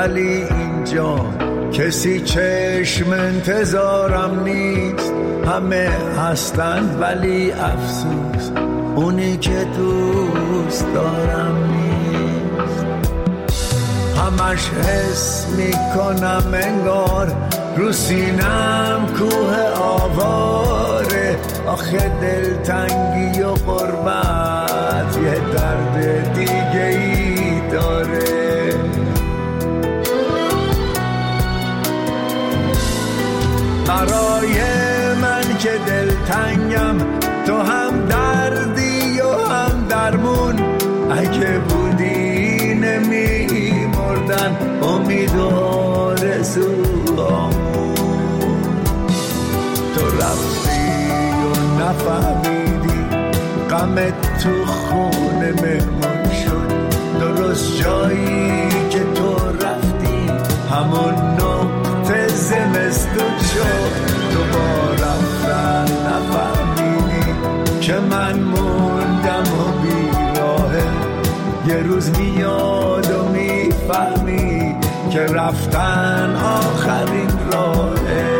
ولی اینجا کسی چشم انتظارم نیست. همه هستند ولی افسوس اونی که دوست دارم نیست. همش حس میکنم انگار رو سینم کوه آواره. آخه دلتنگی و غربت یه درد دیگه ای داره. برای من که دلتنگم تو هم دردی و هم درمون. اگه بودی نمی مردن امید و آرزوامون. تو رفتی و نفهمیدی غمت تو خونه مهمون شد. درست جایی که تو رفتی همون نقطه زمستون شد. تو با رفتن نفهمیدی که من موندم و بیراهه. یه روز میاد و میفهمی که رفتن آخرین راهه.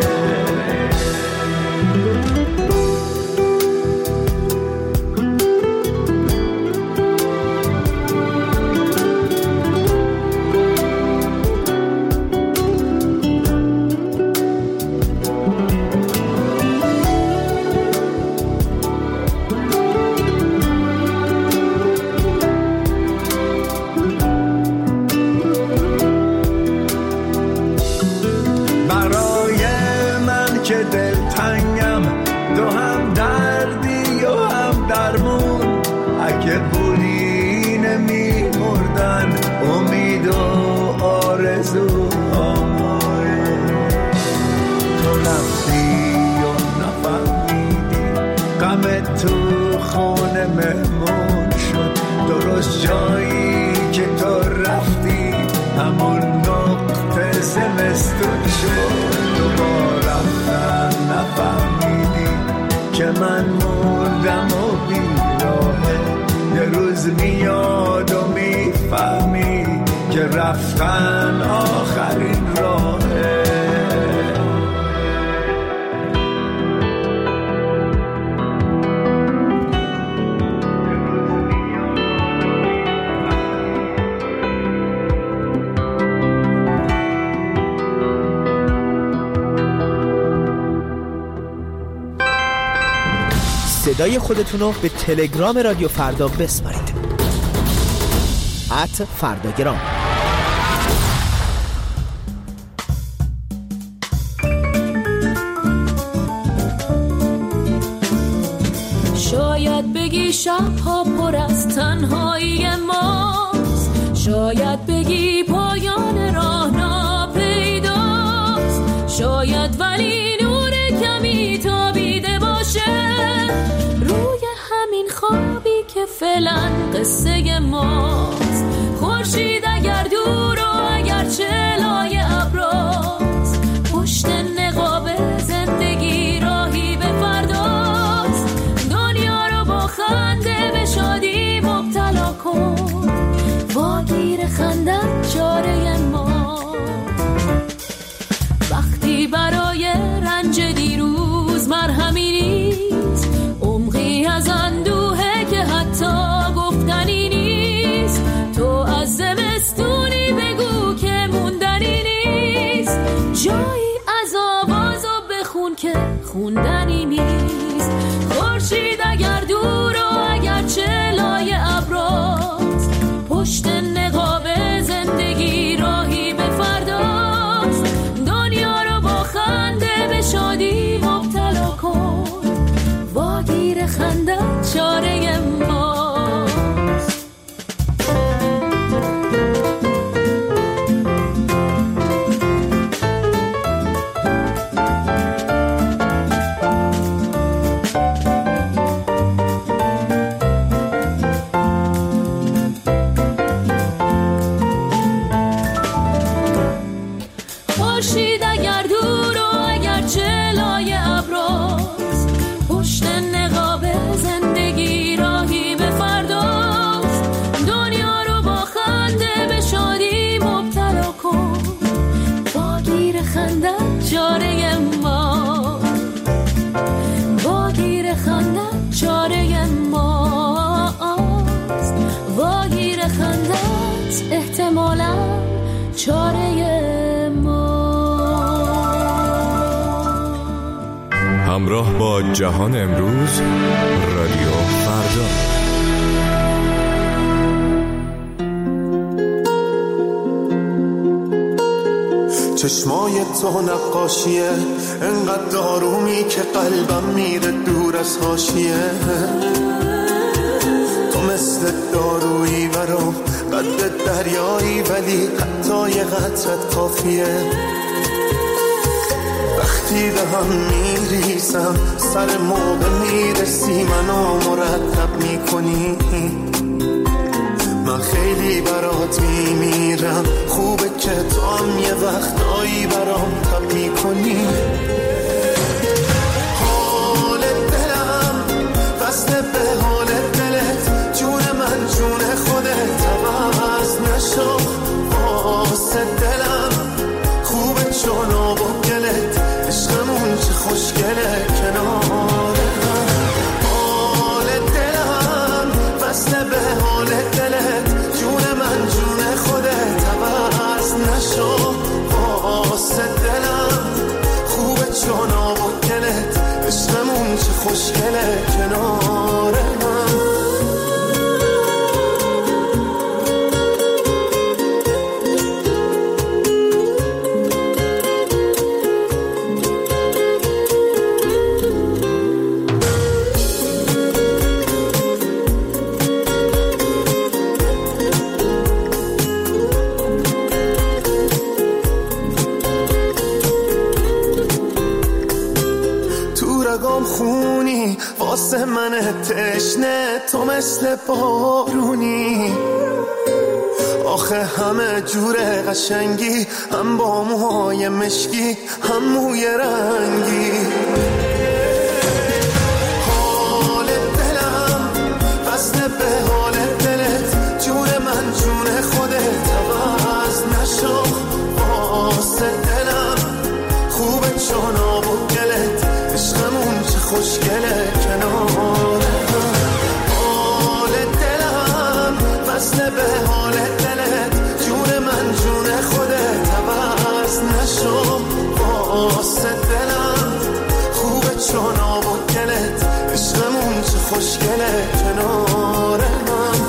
تو خونه مهمون شد. درست جایی که تو رفتی همون نقطه زمستون شد. تو با رفتن نفهمیدی که من موندم و بیراهه. یه روز میاد و میفهمی که رفتن آخرین راهه. صدای خودتون رو به تلگرام رادیو فردا بسپارید. @فرداگرام. شاید بگی شب‌ها پر از تنهایی ماست. شاید بگی پایان راه ناپیداست. شاید ولی نور کمی تابیده باشه روی همین خوابی که فعلا قصه ماست. خورشید اگر دور و اگر چلای ابراست، پشت نقاب زندگی راهی به فرداست. دنیا رو با خنده به شادی مبتلا کن، واگیر خندت چاره ما. وقتی برای رنج دیروز مرهمی نیست، عمقی از اندوهه که حتی گفتنی نیست. تو از زمستونی بگو که موندنی نیست، جایی از آوازو بخون که خوندنی نیست. خورشید اگر دور و اگر چلای ابراست، پشت نقاب زندگی راهی به فرداست. دنیا رو با خنده به شادی مبتلا کن، واگیر خندت چاره ماست. احتمالاً چاره ما. همراه با جهان امروز، رادیو فردا. چشمای تو نقاشیه، انقدر دارومی که قلبم میره دور از حاشیه. تو مثل دارویی برام، قد دریایی ولی حتی یه قطرت کافیه. وقتی به هم میریزم سر موقع میرسی منو مرتب میکنی. من خیلی برات میمیرم، خوبه که تو هم یه وقتایی برام تب میکنی. حال دلم وصله به حال دلت، جون من جون خودت عوض نشو. واسه دلم خوبه چون آب و گلت، عشقمون چه خوشگله کنار هم. حال دلم وصله به حال دلت، جون من جون خودت عوض نشو. واسه دلم خوبه چون آب و گلت، عشقمون چه خوشگله کنار هم. خونی واسه من تشنه، تو مثل بارونی. آخه همه جور قشنگی، هم با موهای مشکی هم موی رنگی. حال دلم وصله به حال دلت، جون من جون خودت عوض نشو. واسه دلم خوبه چون آب و گلت، عشقمون چه خوشگله کنار هم. حال دلم وصله به حال دلت، جون من جون خودت عوض نشو. واسه دلم خوبه چون آب و گلت، عشقمون چه خوشگله کنار هم.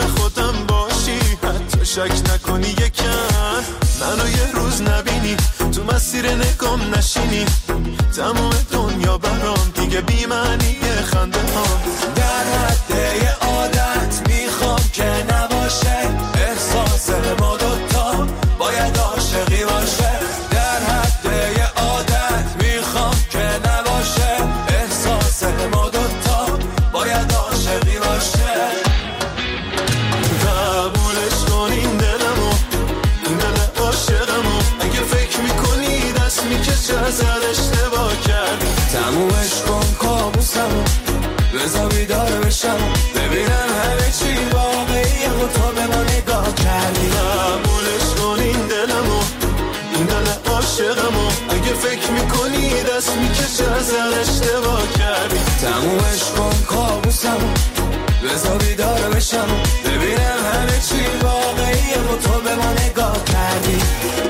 شک نکنی یکم منو یه روز نبینی، تو مسیر نگام نشینی تمام دنیا برام دیگه بی معنیه خنده هم در حد یه عادت میخوام که نباشه احساس ما دوتا باید عاشقی باشه در حد یه عادت میخوام که نباشه احساس ما دوتا باید عاشقی باشه قبولش کن این دلمو این دل عاشقمو اگه فکر میکنی دست میکشه ازت اشتباه کردی تمومش کن کابوسمو بذار بیدار بشم ببینم همه چی واقعیه و تو به ما نگاه کردی قبولش کن این دلمو این دل عاشقمو اگه فکر میکنی دست میکشه ازت اشتباه کردی تمومش کن کابوسمو بذار بیدار بشم ببینم همه چی واقعیه و تو به ما نگاه کردی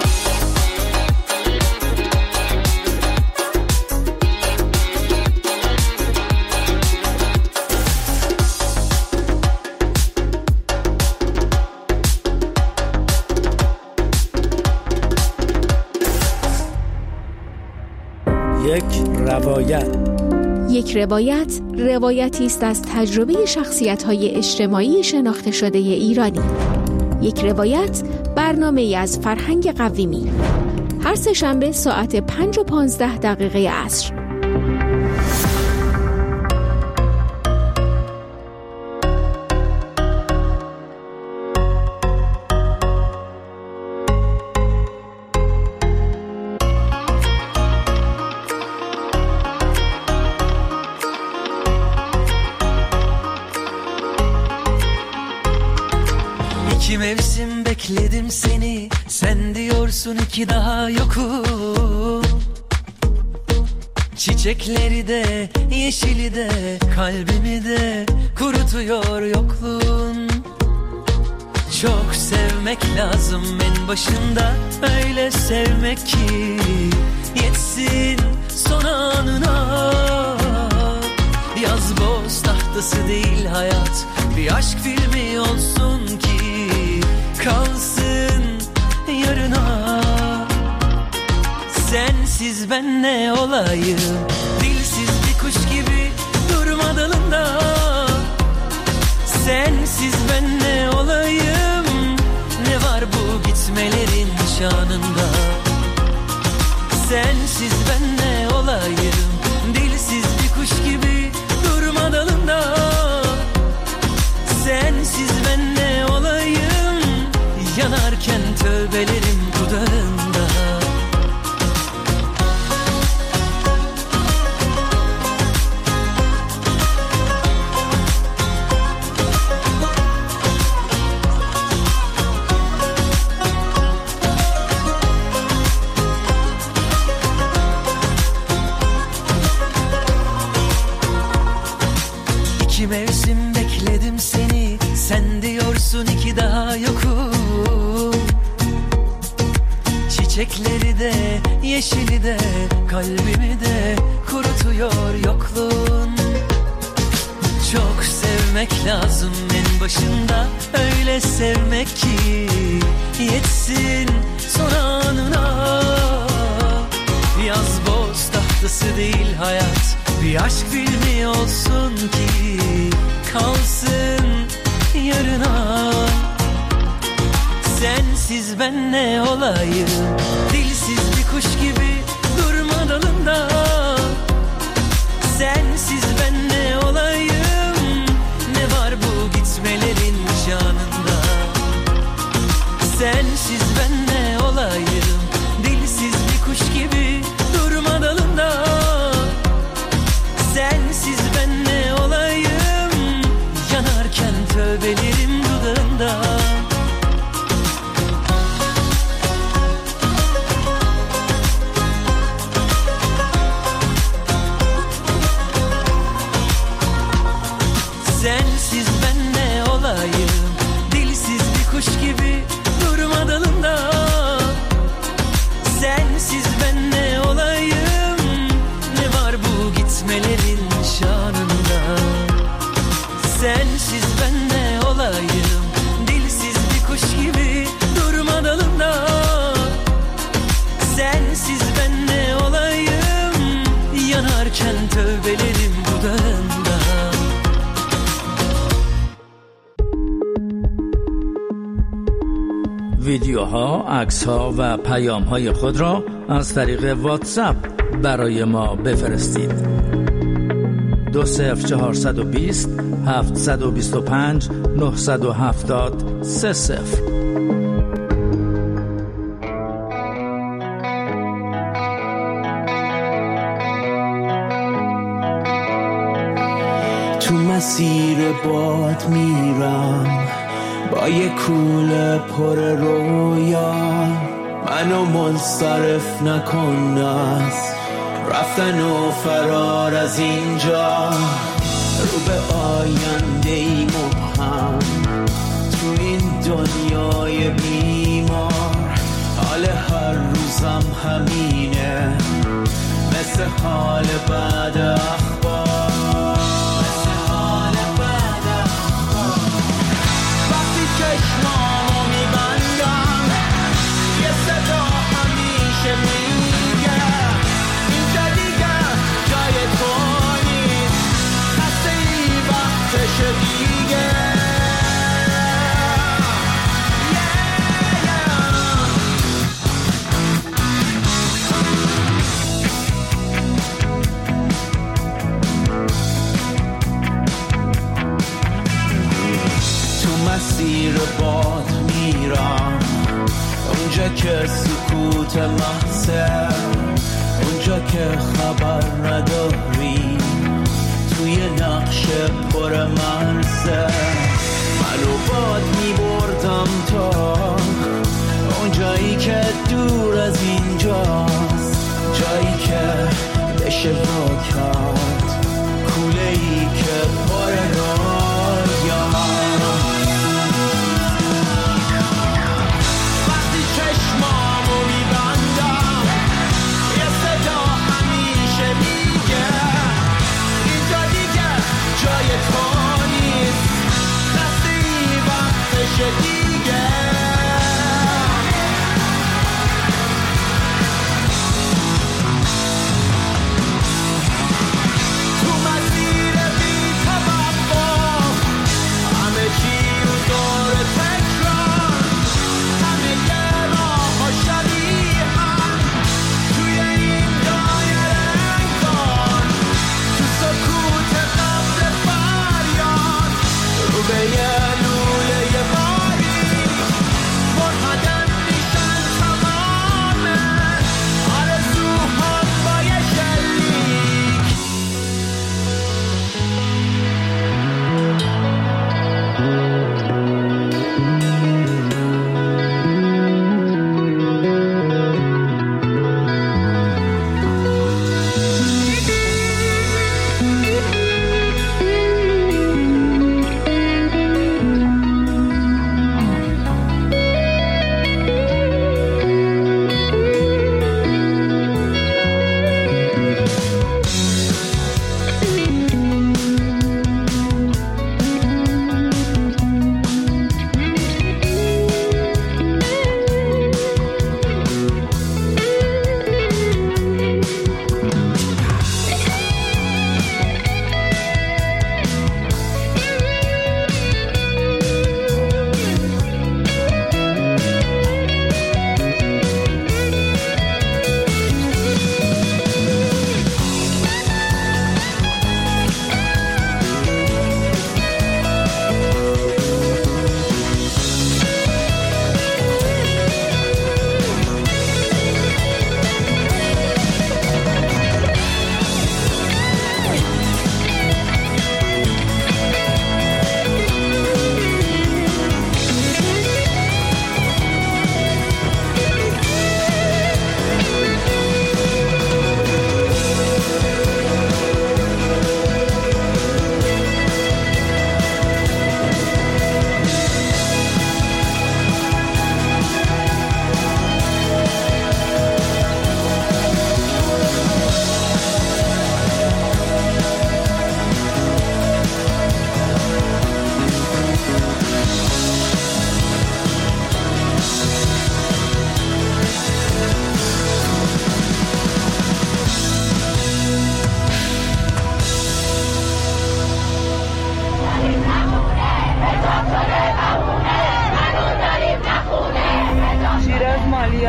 یک روایت روایتی است از تجربه شخصیت‌های اجتماعی شناخته شده ایرانی. یک روایت برنامه‌ای از فرهنگ قویمی. هر سه‌شنبه ساعت 5:15 عصر. İki mevsim bekledim seni, sen diyorsun ki daha yokum. Çiçekleri de, yeşili de, kalbimi de kurutuyor yokluğun. Çok sevmek lazım en başında, öyle sevmek ki yetsin son anına. Yaz boz tahtası değil hayat, bir aşk filmi olsun ki kalsın yarına. Sensiz ben ne olayım, dilsiz bir kuş gibi durma dalında. Sensiz ben ne olayım, ne var bu gitmelerin şanında. Sensiz ben ne olayım, dilsiz bir kuş gibi durma dalında. Sensiz ben ne olayım, yanarken tövbelerim dudağında. İki mevsim bekledim seni, sen diyorsun ki daha yokum. Çiçekleri de, yeşili de, kalbimi de kurutuyor yokluğun. Çok sevmek lazım en başında, öyle sevmek ki yetsin son anına. Yaz boz tahtası değil hayat, bir aşk filmi olsun ki kalsın yarına. Sensiz ben ne olayım, dilsiz bir kuş gibi durma dalında. Sensiz ben ne olayım, ne var bu gitmelerin şanında. Sensiz ben ne olayım, dilsiz bir kuş gibi durma dalında. Sensiz ben ne olayım, yanarken tövbelerim dudağında. Sensiz ben ne olayım, dilsiz bir kuş gibi durma dalında. Sensiz ben ne olayım, ne var bu gitmelerin şanında. Sensiz ben ne olayım, dilsiz bir kuş gibi durma dalında. Sensiz ویدیوها، عکس‌ها و پیام‌های خود را از طریق واتساپ برای ما بفرستید. 20420 725 970 30. تو مسیر باد میرم با یه کوله پر رویا، منو منصرف نکن از رفتن و فرار از اینجا، رو به آینده ای مبهم تو این دنیای بیمار، حال هر روزم همینه مثل حال بعد اخبار. چشمامو میبندم یه صدا همیشه میگه اینجا دیگه جای تو نیست، خسته ای وقتشه دیگه. مسیر باد میرم اونجا که سکوت محضه، اونجا که خبر نداری توی نقش پر مرزه، منو باد میبردم تا اونجایی که دور از اینجاست، جایی که بشه با کرد کوله ای که پر رویا. جای تو نیست، خسته ای وقتشه دیگه. تو مسیر بی توقف همه چی رو دور تکرار، همه یه راه ها شبیه‌ان توی این دایره انگار، تو سکوت به یه لوله یه باری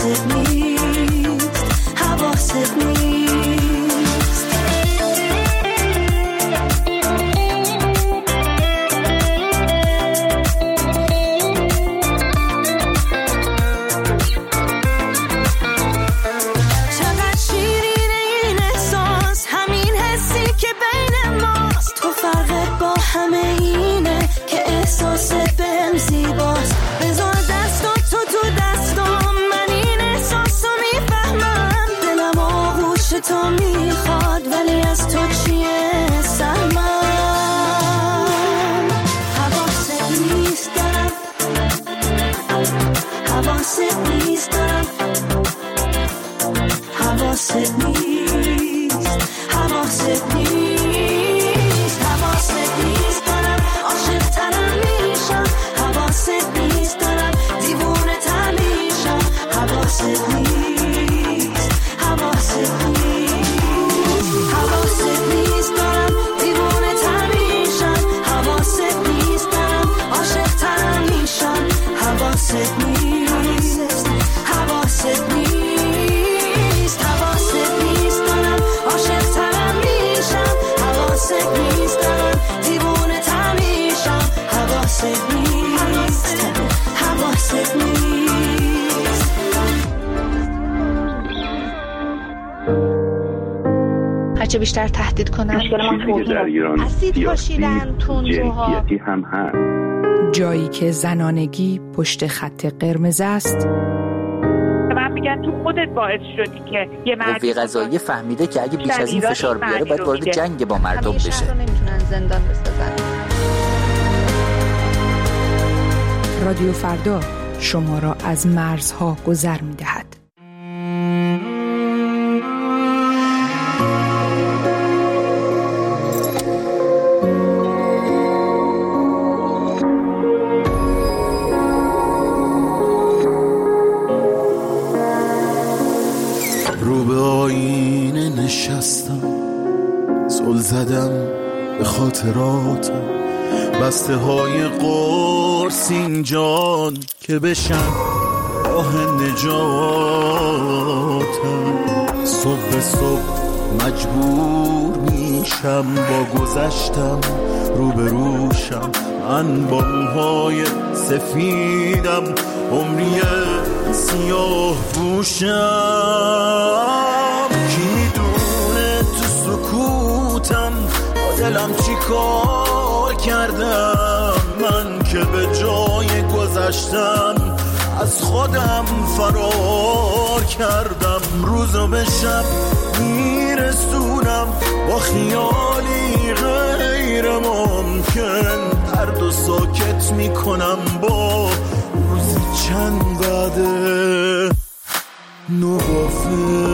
حواست نیست، حواست نیست. چقدر شیرینه این احساس، همین حسی که بین ماست. تو فرقت با همه اینه که احساست بهم زیباست. بذار دستات تو دستام، من این احساس رو میفهمم. دلم آغوش تو میخواد ولی از تو چیه سهمم. حواست نیست دارم، حواست نیست دارم، حواست نیست، حواست نیست، حواست نیست دارم. عاشق ترم میشم، حواست نیست دارم. دیوونه تر میشم، حواست نیست، حواست نیست، حواست نیست دارم. دیوونه تر میشم، حواست نیست دارم. عاشق ترم میشم، حواست نیست، حواست نیست، حواست نیست دارم. عاشق ترم میشم، حواست نیست دارم. دیوونه تر میشم، حواست نیست، حواست نیست. هرچه بیشتر تهدید کنن در ایران اسید پاشیدن تندروها هم هست. جایی که زنانگی پشت خط قرمز است. من میگن تو خودت باعث شدی که یه قوه قضاییه فهمیده که اگه بیش از این فشار بیاره باید وارد جنگ با مردم بشه. همیشه رو نمیتونن زندان بسازن. رادیو فردا شما را از مرزها گذر می‌دهد. رو به آینه نشستم، زل زدم به خاطراتم. بسته های قرص اینجان که بشن راه نجاتم. صبح صبح مجبور میشم با گذشتم روبروشم. من با موهای سفیدم عمری سیاه پوشم. کی میدونه تو سکوتم با دلم چی کار کردم. من که به جای گذشتم از خودم فرار کردم. روزو به شب میرسونم با خیالی غیر ممکن. درد و ساکت میکنم با چند بعده نوافه.